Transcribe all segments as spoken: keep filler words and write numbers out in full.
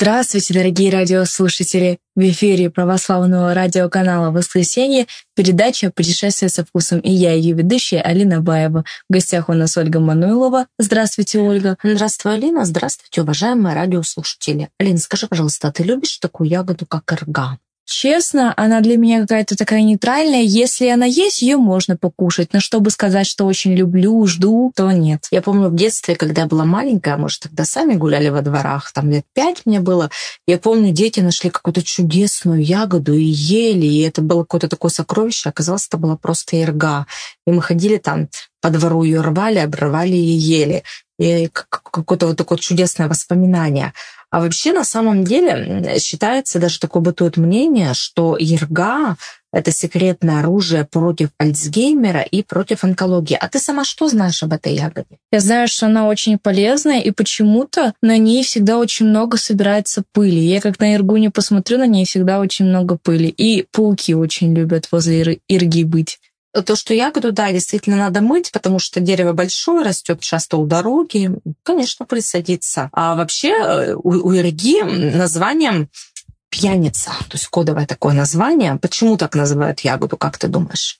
Здравствуйте, дорогие радиослушатели! В эфире православного радиоканала «Воскресенье» передача «Путешествие со вкусом». И я, ее ведущая, Алина Баева. В гостях у нас Ольга Мануйлова. Здравствуйте, Ольга. Здравствуй, Алина. Здравствуйте, уважаемые радиослушатели. Алина, скажи, пожалуйста, а ты любишь такую ягоду, как эрга? Честно, она для меня какая-то такая нейтральная. Если она есть, ее можно покушать. Но чтобы сказать, что очень люблю, жду, то нет. Я помню в детстве, когда я была маленькая, может, тогда сами гуляли во дворах, там лет пять мне было, я помню, дети нашли какую-то чудесную ягоду и ели, и это было какое-то такое сокровище. Оказалось, это была просто эрга. И мы ходили там по двору, ее рвали, обрывали и ели. И какое-то вот такое чудесное воспоминание. А вообще, на самом деле, считается, даже такое бытует мнение, что эрга – это секретное оружие против Альцгеймера и против онкологии. А ты сама что знаешь об этой ягоде? Я знаю, что она очень полезная, и почему-то на ней всегда очень много собирается пыли. Я как на эргу не посмотрю, на ней всегда очень много пыли. И пауки очень любят возле эрги быть. То, что ягоду, да, действительно надо мыть, потому что дерево большое, растет часто у дороги, конечно, пыль садится. А вообще у, у эрги названием пьяница, то есть кодовое такое название. Почему так называют ягоду, как ты думаешь?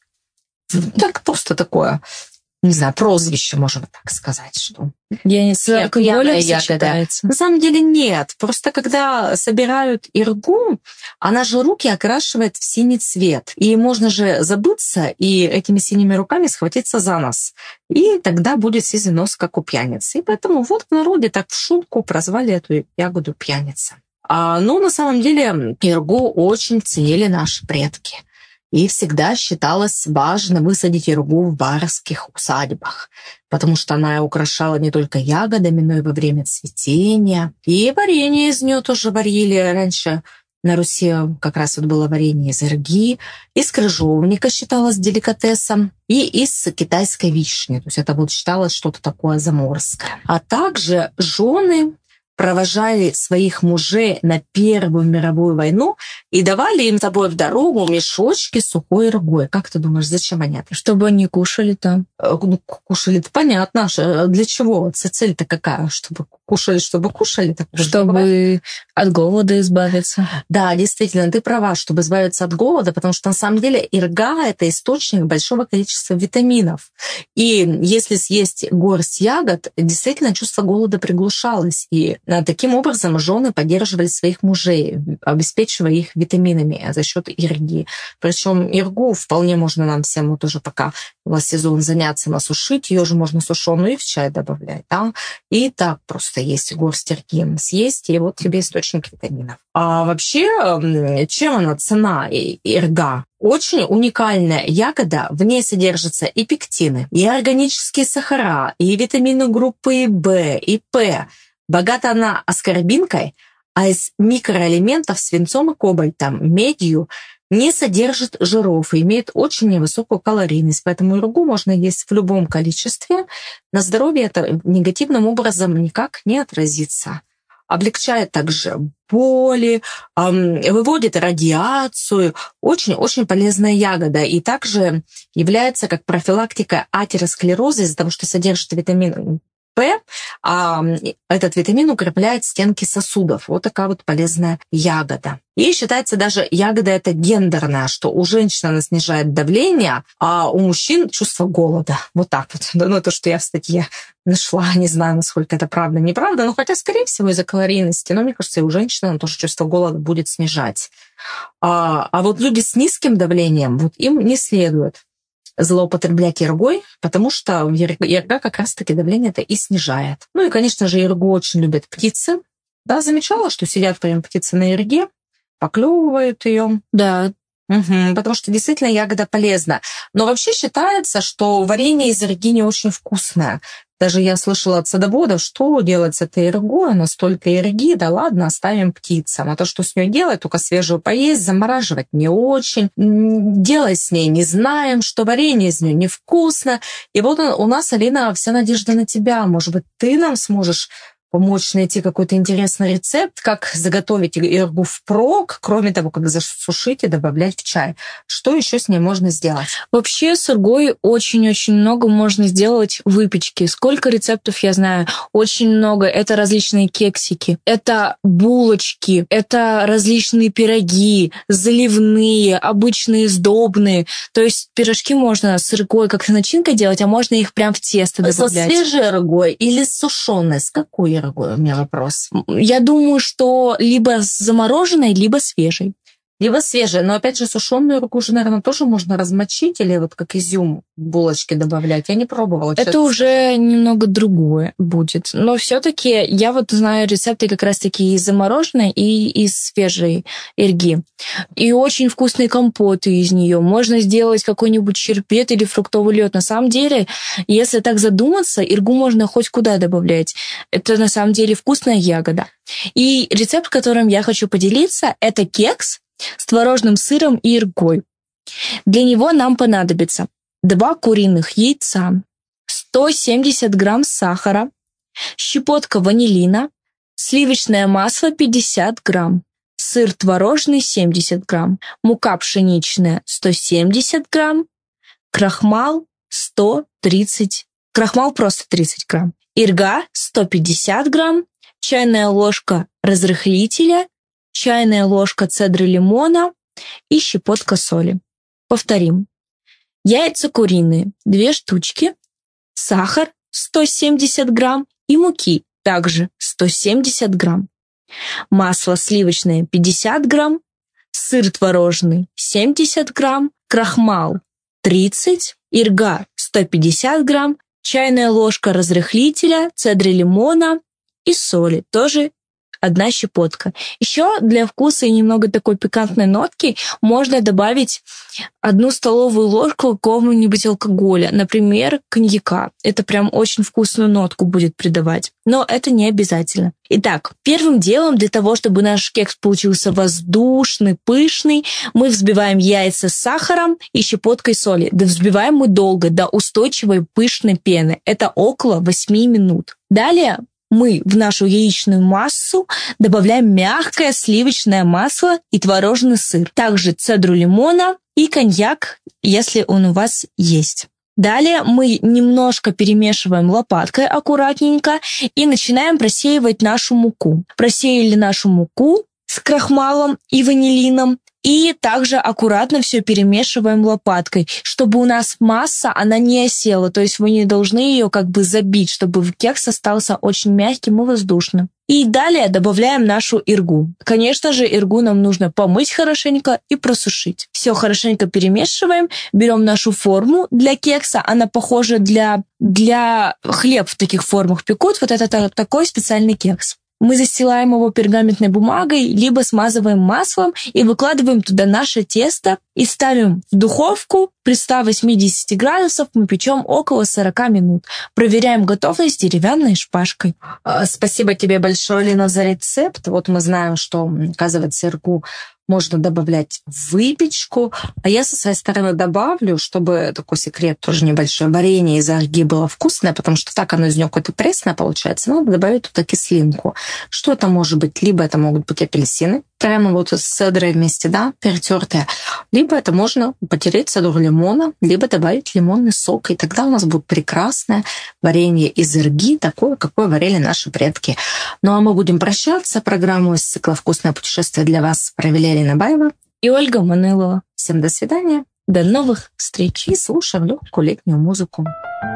Так просто такое, не знаю, прозвище, можно так сказать, что... Я не знаю, как более сочетается. На самом деле нет. Просто когда собирают эргу, она же руки окрашивает в синий цвет. И можно же забыться и этими синими руками схватиться за нос. И тогда будет сизый нос, как у пьяницы. И поэтому вот в народе так в шутку прозвали эту ягоду пьяница. А, ну, на самом деле, эргу очень ценили наши предки. И всегда считалось важно высадить эргу в барских усадьбах, потому что она украшала не только ягодами, но и во время цветения. И варенье из нее тоже варили раньше. На Руси как раз вот было варенье из эрги, из крыжовника считалось деликатесом, и из китайской вишни. То есть это вот считалось что-то такое заморское. А также жены провожали своих мужей на Первую мировую войну и давали им с собой в дорогу мешочки с сухой эргой. Как ты думаешь, зачем они это? Чтобы они кушали там. Ну, кушали-то понятно. Для чего? Цель-то какая? Чтобы кушали, чтобы кушали? Так чтобы от голода избавиться. Да, действительно, ты права, чтобы избавиться от голода, потому что на самом деле эрга – это источник большого количества витаминов. И если съесть горсть ягод, действительно чувство голода приглушалось. И таким образом жены поддерживали своих мужей, обеспечивая их витаминами за счет эрги. Причем эргу вполне можно нам всем вот уже пока у нас сезон заняться, насушить. Ее же можно сушеную и в чай добавлять. Да? И так просто есть горсть эрги съесть, и вот тебе источник витаминов. А вообще, чем она цена эрга? Очень уникальная ягода, в ней содержатся и пектины, и органические сахара, и витамины группы В и П. Богата она аскорбинкой, а из микроэлементов свинцом и кобальтом, медью, не содержит жиров и имеет очень невысокую калорийность. Поэтому эргу можно есть в любом количестве. На здоровье это негативным образом никак не отразится. Облегчает также боли, выводит радиацию. Очень-очень полезная ягода. И также является как профилактика атеросклероза из-за того, что содержит витамин П, а этот витамин укрепляет стенки сосудов. Вот такая вот полезная ягода. И считается даже ягода это гендерная, что у женщин она снижает давление, а у мужчин чувство голода. Вот так вот. Ну, то, что я в статье нашла, не знаю, насколько это правда, неправда, но хотя, скорее всего, из-за калорийности. Но мне кажется, и у женщин она тоже чувство голода будет снижать. А, а вот люди с низким давлением, вот им не следует злоупотреблять эргой, потому что эрга как раз-таки давление это и снижает. Ну и, конечно же, эргу очень любят птицы. Да, замечала, что сидят прям птицы на эрге, поклевывают ее. Да. Угу, потому что действительно ягода полезна. Но вообще считается, что варенье из эрги не очень вкусное. Даже я слышала от садоводов, что делать с этой эргой, она столько эрги, да ладно, оставим птицам. А то, что с ней делать, только свежую поесть, замораживать не очень. Делать с ней не знаем, что варенье из нее невкусно. И вот у нас, Алина, вся надежда на тебя. Может быть, ты нам сможешь помочь найти какой-то интересный рецепт, как заготовить иргу впрок, кроме того, как засушить и добавлять в чай. Что еще с ней можно сделать? Вообще с иргой очень-очень много можно сделать выпечки. Сколько рецептов я знаю? Очень много. Это различные кексики, это булочки, это различные пироги, заливные, обычные, сдобные. То есть пирожки можно с иргой как начинка делать, а можно их прям в тесто добавлять. Со свежей иргой или с сушеной? С какой иргой? У меня вопрос. Я думаю, что либо с замороженной, либо свежей. Либо свежая, но опять же сушеную иргу же, наверное, тоже можно размочить или вот как изюм в булочки добавлять. Я не пробовала. Это уже немного другое будет. Но все-таки я вот знаю рецепты как раз-таки из замороженной и из свежей ирги. И очень вкусные компоты из нее. Можно сделать какой-нибудь щербет или фруктовый лед. На самом деле, если так задуматься, иргу можно хоть куда добавлять. Это на самом деле вкусная ягода. И рецепт, которым я хочу поделиться, это кекс с творожным сыром и иргой. Для него нам понадобится два куриных яйца, сто семьдесят грамм сахара, щепотка ванилина, сливочное масло пятьдесят грамм, сыр творожный семьдесят грамм, мука пшеничная сто семьдесят грамм, крахмал сто тридцать, крахмал просто тридцать грамм, ирга сто пятьдесят грамм, чайная ложка разрыхлителя, чайная ложка цедры лимона и щепотка соли. Повторим. Яйца куриные две штучки, сахар сто семьдесят грамм и муки также сто семьдесят грамм, масло сливочное пятьдесят грамм, сыр творожный семьдесят грамм, крахмал тридцать, ирга сто пятьдесят грамм, чайная ложка разрыхлителя, цедры лимона и соли, тоже одна щепотка. Еще для вкуса и немного такой пикантной нотки можно добавить одну столовую ложку какого-нибудь алкоголя, например, коньяка. Это прям очень вкусную нотку будет придавать. Но это не обязательно. Итак, первым делом для того, чтобы наш кекс получился воздушный, пышный, мы взбиваем яйца с сахаром и щепоткой соли. Да взбиваем мы долго, до устойчивой пышной пены. Это около восьми минут. Далее мы в нашу яичную массу добавляем мягкое сливочное масло и творожный сыр. Также цедру лимона и коньяк, если он у вас есть. Далее мы немножко перемешиваем лопаткой аккуратненько и начинаем просеивать нашу муку. Просеяли нашу муку с крахмалом и ванилином. И также аккуратно все перемешиваем лопаткой, чтобы у нас масса, она не осела. То есть вы не должны ее как бы забить, чтобы кекс остался очень мягким и воздушным. И далее добавляем нашу иргу. Конечно же, иргу нам нужно помыть хорошенько и просушить. Все хорошенько перемешиваем, берем нашу форму для кекса. Она похожа для, для хлеб в таких формах пекут. Вот это такой специальный кекс. Мы застилаем его пергаментной бумагой, либо смазываем маслом и выкладываем туда наше тесто и ставим в духовку. При ста восьмидесяти градусах мы печем около сорока минут. Проверяем готовность деревянной шпажкой. Спасибо тебе большое, Лена, за рецепт. Вот мы знаем, что, оказывается, иргу можно добавлять в выпечку. А я со своей стороны добавлю, чтобы такой секрет тоже небольшой, варенье из ирги было вкусное, потому что так оно из нее какое-то пресное получается. Надо добавить туда кислинку. Что это может быть? Либо это могут быть апельсины, прямо вот с цедрой вместе, да, перетертые. Либо это можно потереть цедру лимона, либо добавить лимонный сок. И тогда у нас будет прекрасное варенье из ирги, такое, какое варили наши предки. Ну а мы будем прощаться. Программу из цикла «Вкусное путешествие» для вас провели Алина Баева и Ольга Манылова. Всем до свидания. До новых встреч. И слушаем легкую летнюю музыку.